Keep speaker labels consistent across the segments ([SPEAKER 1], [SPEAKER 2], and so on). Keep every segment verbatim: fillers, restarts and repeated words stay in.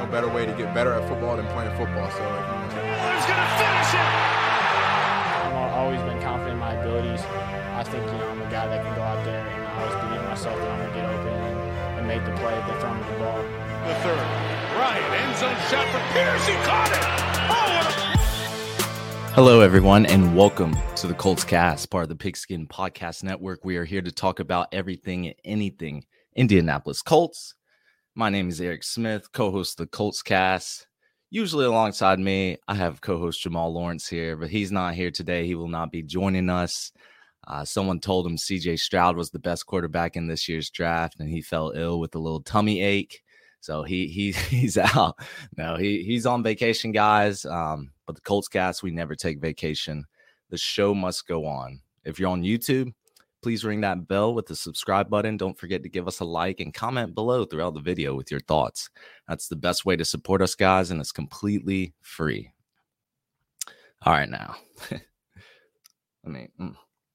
[SPEAKER 1] better way to get better at football than playing football. So, like, you know,
[SPEAKER 2] Miller's gonna finish it.
[SPEAKER 3] I've al- always been confident in my abilities. I think, you know, I'm a guy that can go out there and I always believe in myself that I'm gonna get open and, and make the play if they throw me the ball.
[SPEAKER 2] The third. Ryan, end zone shot for Pierce. He caught it. Oh, what a...
[SPEAKER 4] Hello, everyone, and welcome to the Colts Cast, part of the Pigskin Podcast Network. We are here to talk about everything and anything Indianapolis Colts. My name is Eric Smith, co-host of the Colts Cast. Usually alongside me, I have co-host Jamal Lawrence here, but he's not here today. He will not be joining us. Uh, someone told him C J Stroud was the best quarterback in this year's draft, and he fell ill with a little tummy ache. So he he he's out. No, he he's on vacation, guys. Um, but the Colts Cast, we never take vacation. The show must go on. If you're on YouTube, please ring that bell with the subscribe button. Don't forget to give us a like and comment below throughout the video with your thoughts. That's the best way to support us, guys, and it's completely free. All right, now. I mean, mm.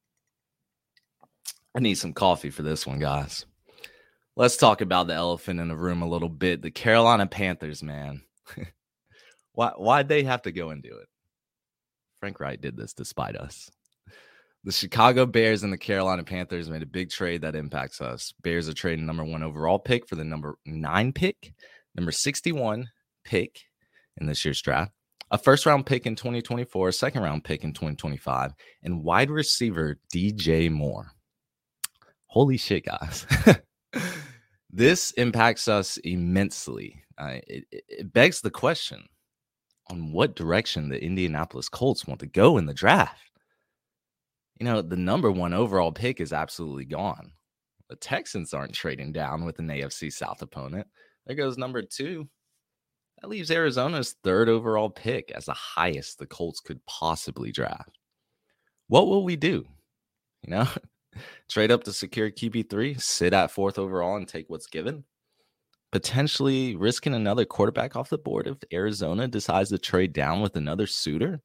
[SPEAKER 4] I need some coffee for this one, guys. Let's talk about the elephant in the room a little bit. The Carolina Panthers, man. Why, why'd they have to go and do it? Frank Wright did this despite us. The Chicago Bears and the Carolina Panthers made a big trade that impacts us. Bears are trading number one overall pick for the number nine pick, number sixty-one pick in this year's draft, a first-round pick in twenty twenty-four, a second-round pick in twenty twenty-five, and wide receiver D J Moore. Holy shit, guys. This impacts us immensely. Uh, it, it begs the question on what direction the Indianapolis Colts want to go in the draft. You know, the number one overall pick is absolutely gone. The Texans aren't trading down with an A F C South opponent. There goes number two. That leaves Arizona's third overall pick as the highest the Colts could possibly draft. What will we do? You know, trade up to secure Q B three, sit at fourth overall and take what's given? Potentially risking another quarterback off the board if Arizona decides to trade down with another suitor?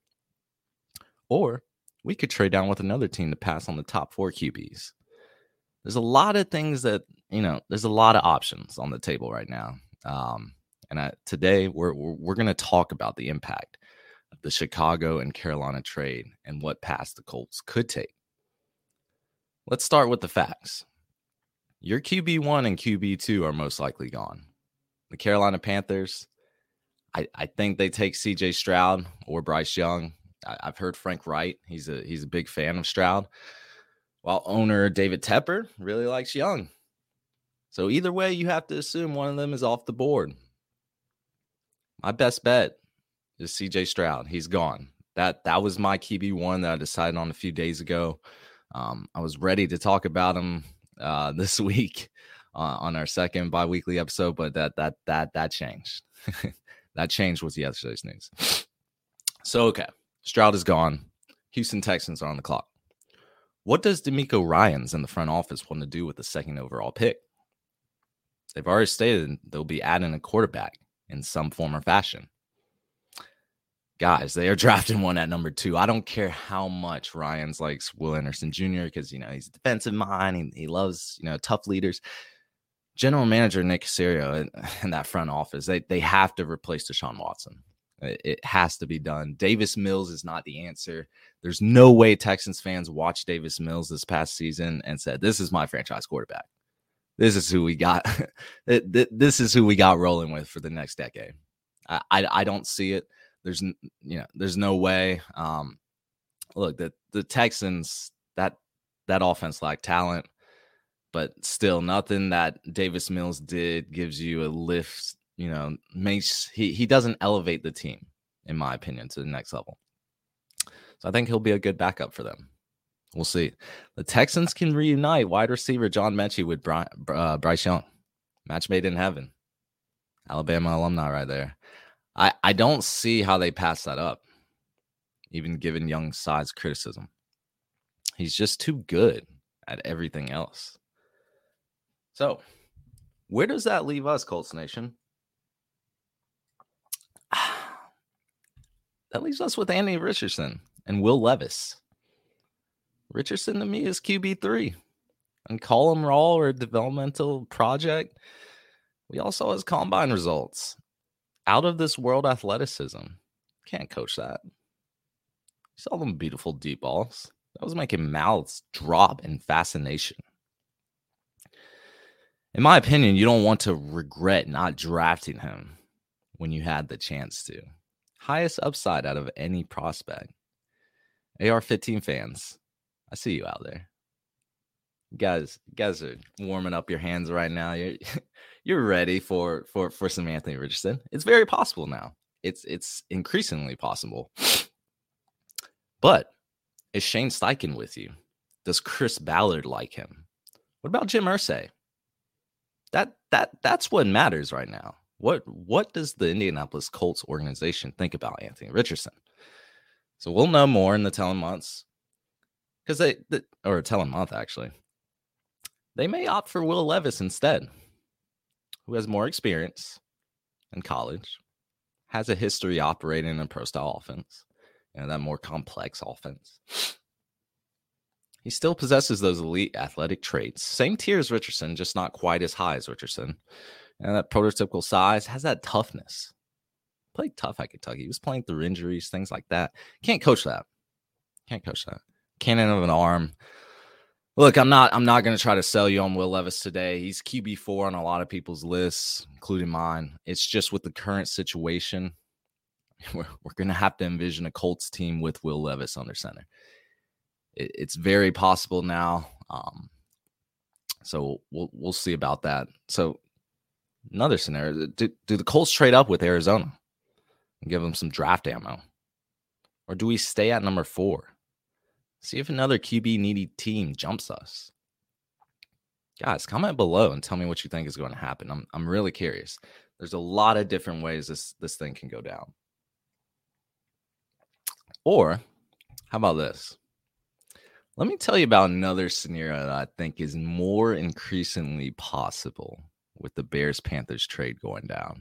[SPEAKER 4] Or we could trade down with another team to pass on the top four Q Bs. There's a lot of things that, you know, there's a lot of options on the table right now. Um, and I, today we're, we're, we're going to talk about the impact of the Chicago and Carolina trade and what path the Colts could take. Let's start with the facts. Your Q B one and Q B two are most likely gone. The Carolina Panthers, I, I think they take C J Stroud or Bryce Young. I, I've heard Frank Wright. He's a he's a big fan of Stroud, while owner David Tepper really likes Young. So either way, you have to assume one of them is off the board. My best bet is C J Stroud. He's gone. That that was my Q B one that I decided on a few days ago. Um, I was ready to talk about him uh, this week uh, on our second bi-weekly episode, but that that that that changed. That change was yesterday's news. So okay, Stroud is gone. Houston Texans are on the clock. What does DeMeco Ryans in the front office want to do with the second overall pick? They've already stated they'll be adding a quarterback in some form or fashion. Guys, they are drafting one at number two. I don't care how much Ryans likes Will Anderson Junior because, you know, he's a defensive mind. He, he loves, you know, tough leaders. General manager Nick Caserio in, in that front office, they, they have to replace Deshaun Watson. It, it has to be done. Davis Mills is not the answer. There's no way Texans fans watched Davis Mills this past season and said, this is my franchise quarterback. This is who we got. This is who we got rolling with for the next decade. I, I, I don't see it. There's, you know, there's no way. Um, look, the the Texans, that that offense lacked talent, but still nothing that Davis Mills did gives you a lift. You know, makes he he doesn't elevate the team, in my opinion, to the next level. So I think he'll be a good backup for them. We'll see. The Texans can reunite wide receiver John Mechie with Bry, uh, Bryce Young. Match made in heaven. Alabama alumni right there. I, I don't see how they pass that up, even given Young's side's criticism. He's just too good at everything else. So, where does that leave us, Colts Nation? That leaves us with Andy Richardson and Will Levis. Richardson to me is Q B three. And call him raw or a developmental project. We all saw his combine results. out of this world athleticism. Can't coach that. You saw them beautiful deep balls. That was making mouths drop in fascination. In my opinion, you don't want to regret not drafting him when you had the chance to. Highest upside out of any prospect. A R fifteen fans, I see you out there. You guys, you guys are warming up your hands right now. You're, you're ready for, for, for some Anthony Richardson. It's very possible now. It's it's increasingly possible. But is Shane Steichen with you? Does Chris Ballard like him? What about Jim Irsay? That that that's what matters right now. What what does the Indianapolis Colts organization think about Anthony Richardson? So we'll know more in the telling months. Because they, the, or telling month actually. They may opt for Will Levis instead, who has more experience in college, has a history operating in a pro-style offense, and that more complex offense. He still possesses those elite athletic traits. Same tier as Richardson, just not quite as high as Richardson. And that prototypical size has that toughness. Played tough at Kentucky. He was playing through injuries, things like that. Can't coach that. Can't coach that. Cannon of an arm. Look, I'm not I'm not going to try to sell you on Will Levis today. He's Q B four on a lot of people's lists, including mine. It's just with the current situation, we're, we're going to have to envision a Colts team with Will Levis under center. It, it's very possible now. Um, so we'll we'll see about that. So another scenario, do, do the Colts trade up with Arizona and give them some draft ammo? Or do we stay at number four? See if another Q B needy team jumps us. Guys, comment below and tell me what you think is going to happen. I'm I'm really curious. There's a lot of different ways this, this thing can go down. Or how about this? Let me tell you about another scenario that I think is more increasingly possible with the Bears-Panthers trade going down.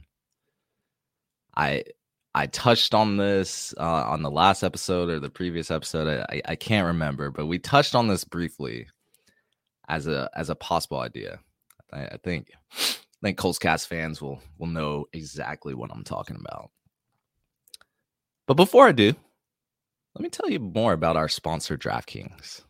[SPEAKER 4] I I touched on this uh, on the last episode or the previous episode. I, I can't remember, but we touched on this briefly as a as a possible idea. I, I think I think Colts Cast fans will will know exactly what I'm talking about. But before I do, let me tell you more about our sponsor, DraftKings.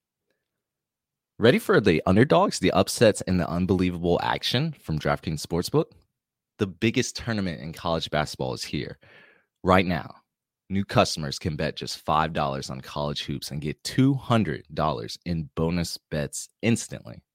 [SPEAKER 4] Ready for the underdogs, the upsets, and the unbelievable action from DraftKings Sportsbook? The biggest tournament in college basketball is here. Right now, new customers can bet just five dollars on college hoops and get two hundred dollars in bonus bets instantly.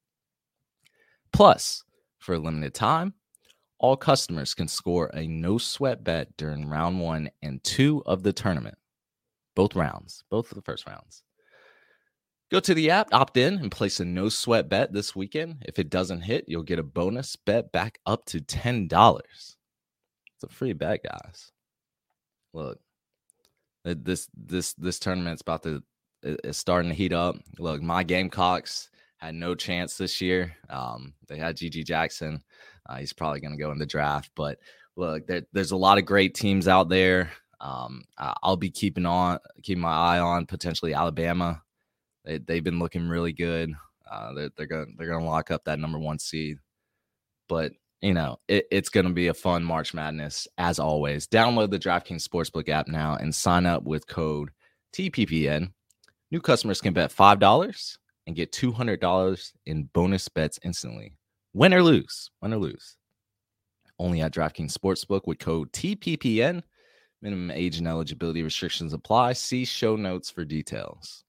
[SPEAKER 4] Plus, for a limited time, all customers can score a no-sweat bet during round one and two of the tournament. Both rounds, both of the first rounds. Go to the app, opt in, and place a no-sweat bet this weekend. If it doesn't hit, you'll get a bonus bet back up to ten dollars. It's a free bet, guys. Look, this this this tournament's about to it's starting to heat up. Look, my Gamecocks had no chance this year. Um, they had G G Jackson. Uh, he's probably going to go in the draft. But look, there, there's a lot of great teams out there. Um, I'll be keeping on, keeping my eye on potentially Alabama. They, they've been looking really good. Uh, they're they're going they're going to lock up that number one seed. But you know, it, it's going to be a fun March Madness as always. Download the DraftKings Sportsbook app now and sign up with code T P P N. New customers can bet five dollars and get two hundred dollars in bonus bets instantly. Win or lose, win or lose. Only at DraftKings Sportsbook with code T P P N. Minimum age and eligibility restrictions apply. See show notes for details.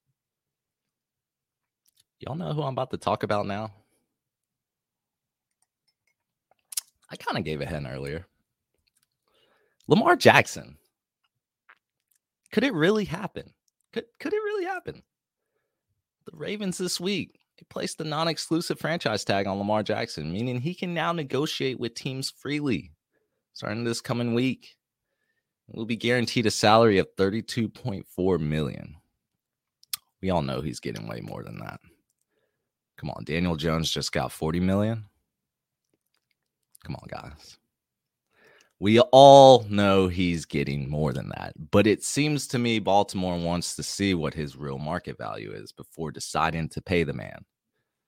[SPEAKER 4] Y'all know who I'm about to talk about now? I kind of gave a hint earlier. Lamar Jackson. Could it really happen? Could, could it really happen? The Ravens this week, they placed the non-exclusive franchise tag on Lamar Jackson, meaning he can now negotiate with teams freely. Starting this coming week, will be guaranteed a salary of thirty-two point four million dollars. We all know he's getting way more than that. Come on, Daniel Jones just got forty million dollars. Come on, guys. We all know he's getting more than that, but it seems to me Baltimore wants to see what his real market value is before deciding to pay the man.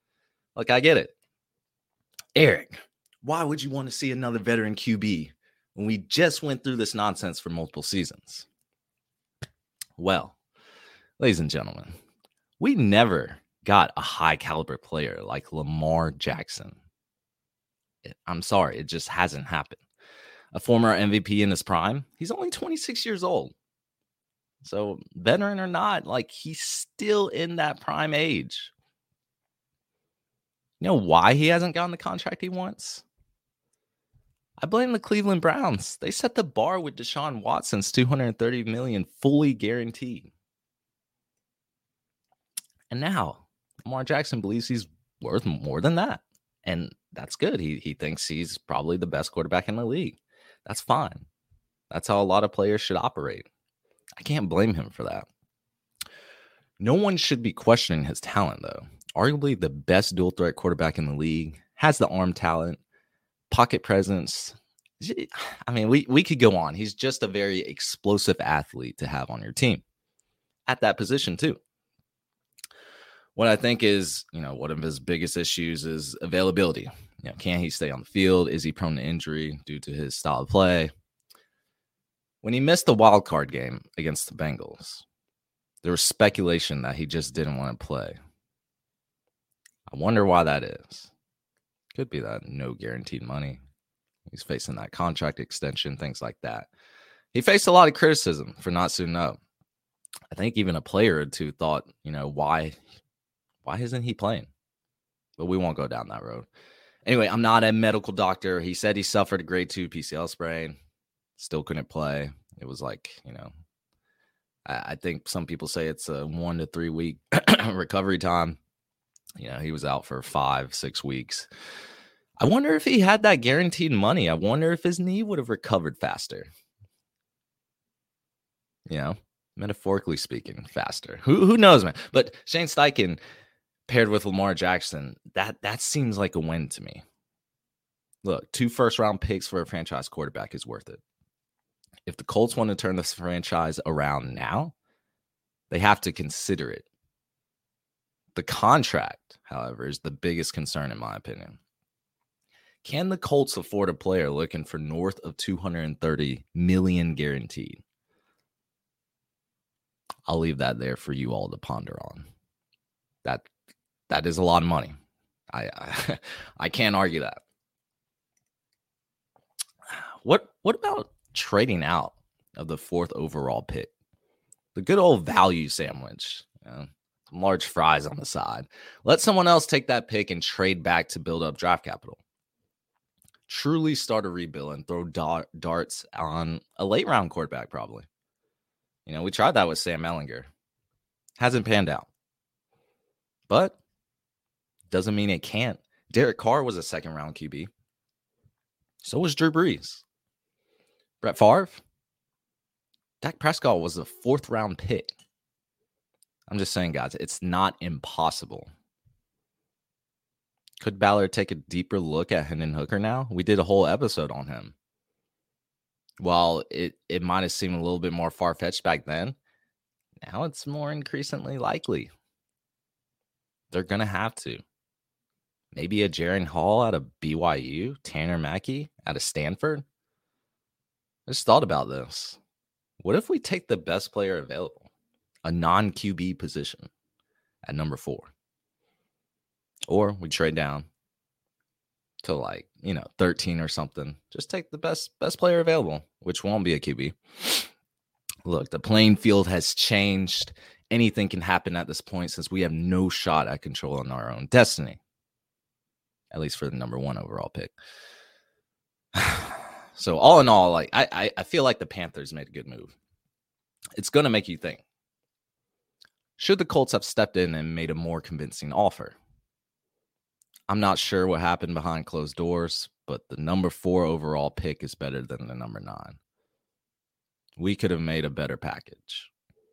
[SPEAKER 4] Look, I get it. Eric, why would you want to see another veteran Q B when we just went through this nonsense for multiple seasons? Well, ladies and gentlemen, we never got a high caliber player like Lamar Jackson. I'm sorry, it just hasn't happened. A former M V P in his prime, he's only twenty-six years old. So veteran or not, like he's still in that prime age. You know why he hasn't gotten the contract he wants? I blame the Cleveland Browns. They set the bar with Deshaun Watson's two hundred thirty million dollars fully guaranteed. And now Lamar Jackson believes he's worth more than that. And that's good. He he thinks he's probably the best quarterback in the league. That's fine. That's how a lot of players should operate. I can't blame him for that. No one should be questioning his talent, though. Arguably the best dual threat quarterback in the league, has the arm talent, pocket presence. I mean, we, we could go on. He's just a very explosive athlete to have on your team at that position, too. What I think is, you know, one of his biggest issues is availability. You know, can he stay on the field? Is he prone to injury due to his style of play? When he missed the wild card game against the Bengals, there was speculation that he just didn't want to play. I wonder why that is. Could be that no guaranteed money. He's facing that contract extension, things like that. He faced a lot of criticism for not suiting up. I think even a player or two thought, you know, why, why isn't he playing? But we won't go down that road. Anyway, I'm not a medical doctor. He said he suffered a grade two P C L sprain. Still couldn't play. It was like, you know, I, I think some people say it's a one to three week recovery time. You know, he was out for five, six weeks. I wonder if he had that guaranteed money. I wonder if his knee would have recovered faster. You know, metaphorically speaking, faster. Who who knows, man? But Shane Steichen paired with Lamar Jackson, that that seems like a win to me. Look, two first round picks for a franchise quarterback is worth it. If the Colts want to turn this franchise around now, they have to consider it. The contract, however, is the biggest concern in my opinion. Can the Colts afford a player looking for north of two hundred thirty million dollars guaranteed? I'll leave that there for you all to ponder on. That that is a lot of money. I I, I can't argue that. What what about trading out of the fourth overall pick? The good old value sandwich. You know, some large fries on the side. Let someone else take that pick and trade back to build up draft capital. Truly start a rebuild and throw dart, darts on a late round quarterback, probably. You know, we tried that with Sam Ehlinger. Hasn't panned out. But doesn't mean it can't. Derek Carr was a second round Q B. So was Drew Brees. Brett Favre. Dak Prescott was a fourth round pick. I'm just saying, guys, it's not impossible. Could Ballard take a deeper look at Hendon Hooker now? We did a whole episode on him. While it, it might have seemed a little bit more far-fetched back then, now it's more increasingly likely. They're going to have to. Maybe a Jaren Hall out of B Y U, Tanner Mackey out of Stanford. I just thought about this. What if we take the best player available, a non-Q B position at number four? Or we trade down to like, you know, thirteen or something. Just take the best best player available, which won't be a Q B. Look, the playing field has changed. Anything can happen at this point since we have no shot at controlling our own destiny. At least for the number one overall pick. So all in all, like I, I, I feel like the Panthers made a good move. It's going to make you think. Should the Colts have stepped in and made a more convincing offer? I'm not sure what happened behind closed doors, but the number four overall pick is better than the number nine. We could have made a better package.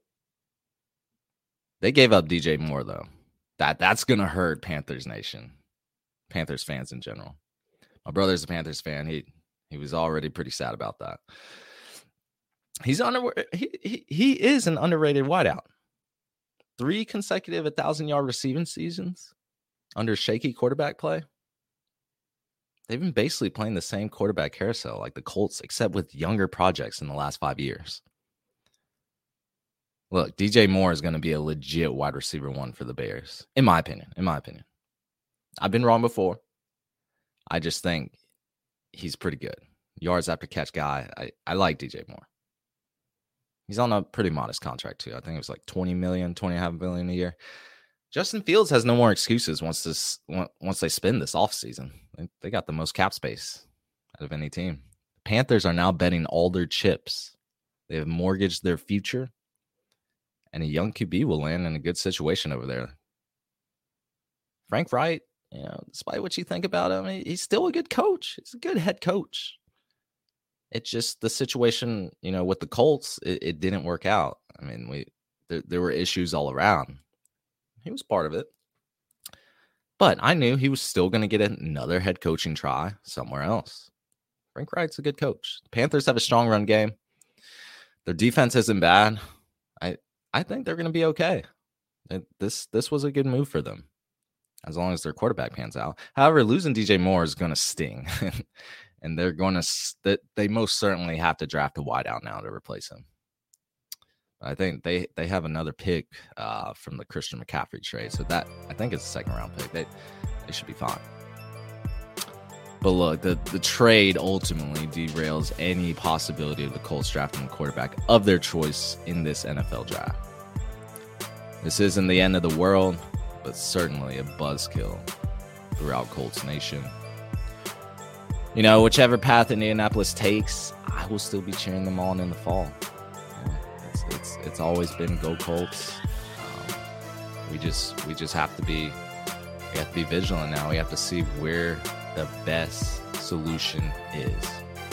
[SPEAKER 4] They gave up D J Moore, though. That That's going to hurt Panthers Nation. Panthers fans in general. My brother's a Panthers fan. He he was already pretty sad about that. He's under, he, he, he is an underrated wideout. Three consecutive one thousand yard receiving seasons under shaky quarterback play. they've been basically playing the same quarterback carousel like the Colts, except with younger projects in the last five years. Look, D J Moore is going to be a legit wide receiver one for the Bears, in my opinion. In my opinion, I've been wrong before. I just think he's pretty good. Yards after catch guy. I, I like D J Moore. He's on a pretty modest contract too. I think it was like twenty million, twenty and a half million a year. Justin Fields has no more excuses once this once they spend this offseason. They, they got the most cap space out of any team. The Panthers are now betting all their chips. They have mortgaged their future. And a young Q B will land in a good situation over there. Frank Reich, you know, despite what you think about him, he's still a good coach. He's a good head coach. It's just the situation, you know, with the Colts, it, it didn't work out. I mean, we there, there were issues all around. He was part of it. But I knew he was still going to get another head coaching try somewhere else. Frank Reich's a good coach. The Panthers have a strong run game. Their defense isn't bad. I I think they're going to be okay. This this was a good move for them, as long as their quarterback pans out. However, losing D J Moore is going to sting, and they're going to they most certainly have to draft a wideout now to replace him. I think they they have another pick uh, from the Christian McCaffrey trade, so that I think it's a second round pick. They they should be fine. But look, the, the trade ultimately derails any possibility of the Colts drafting a quarterback of their choice in this N F L draft. This isn't the end of the world, but certainly a buzzkill throughout Colts Nation. You know, whichever path Indianapolis takes, I will still be cheering them on in the fall. You know, it's, it's it's always been go Colts. Um, we just we just have to be we have to be vigilant now. We have to see where the best solution is.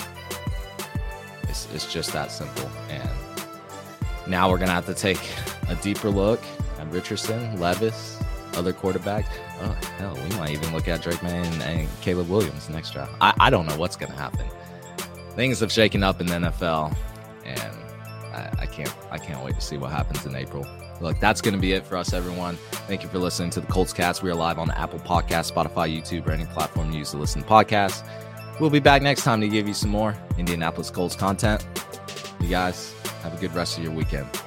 [SPEAKER 4] It's, it's just that simple. And now we're going to have to take a deeper look at Richardson, Levis, other quarterbacks. Oh, hell, we might even look at Drake May and, and Caleb Williams next draft. I, I don't know what's going to happen. Things have shaken up in the N F L, and I, I can't I can't wait to see what happens in April. Look, that's going to be it for us, everyone. Thank you for listening to the Colts Cast. We are live on the Apple Podcast, Spotify, YouTube, or any platform you use to listen to podcasts. We'll be back next time to give you some more Indianapolis Colts content. You guys have a good rest of your weekend.